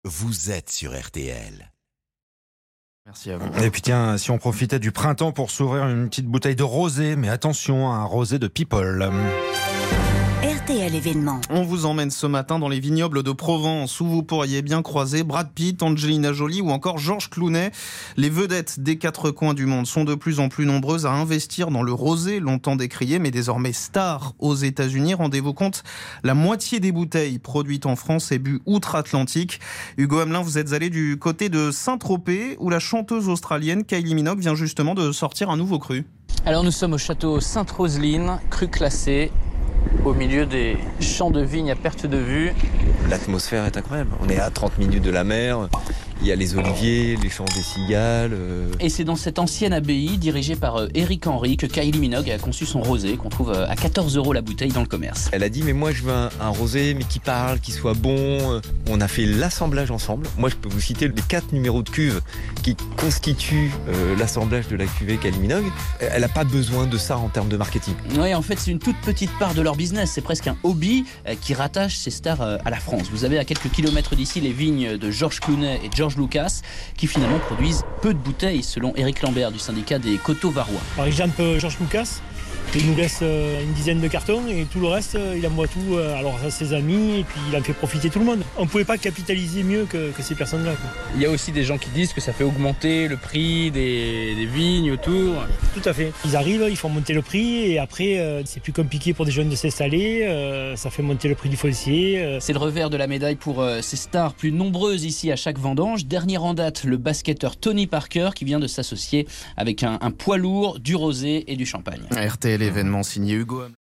vous êtes sur RTL. Merci à vous. Et puis tiens, si on profitait du printemps pour s'ouvrir une petite bouteille de rosé, mais attention, un rosé de People. RTL événement. On vous emmène ce matin dans les vignobles de Provence où vous pourriez bien croiser Brad Pitt, Angelina Jolie ou encore Georges Clooney. Les vedettes des quatre coins du monde sont de plus en plus nombreuses à investir dans le rosé, longtemps décrié mais désormais star aux États-Unis. Rendez-vous compte, la moitié des bouteilles produites en France est bues outre-Atlantique. Hugo Hamelin, vous êtes allé du côté de Saint-Tropez où la chanteuse australienne Kylie Minogue vient justement de sortir un nouveau cru. Alors nous sommes au château Sainte-Roseline, cru classé, au milieu des champs de vignes à perte de vue. L'atmosphère est incroyable. On est à 30 minutes de la mer. Il y a les oliviers, les chants des cigales. Et c'est dans cette ancienne abbaye, dirigée par Éric Henry, que Kylie Minogue a conçu son rosé, qu'on trouve à 14 € la bouteille dans le commerce. Elle a dit, mais moi je veux un rosé, mais qui parle, qui soit bon. On a fait l'assemblage ensemble. Moi je peux vous citer les 4 numéros de cuve qui constituent l'assemblage de la cuvée Kylie Minogue. Elle n'a pas besoin de ça en termes de marketing. Oui, en fait c'est une toute petite part de leur business. C'est presque un hobby qui rattache ces stars à la France. Vous avez à quelques kilomètres d'ici les vignes de Georges Clooney et George Lucas, qui finalement produisent peu de bouteilles, selon Éric Lambert du syndicat des Coteaux Varois. Par exemple, George Lucas, il nous laisse une dizaine de cartons et tout le reste, il envoie tout alors à ses amis et puis il en fait profiter tout le monde. On ne pouvait pas capitaliser mieux que ces personnes-là, quoi. Il y a aussi des gens qui disent que ça fait augmenter le prix des vignes autour. Tout à fait. Ils arrivent, ils font monter le prix et après, c'est plus compliqué pour des jeunes de s'installer, ça fait monter le prix du foncier. C'est le revers de la médaille pour ces stars plus nombreuses ici à chaque vendange. Dernier en date, le basketteur Tony Parker qui vient de s'associer avec un poids lourd, du rosé et du champagne. RTL événement signé Hugo Hamelin.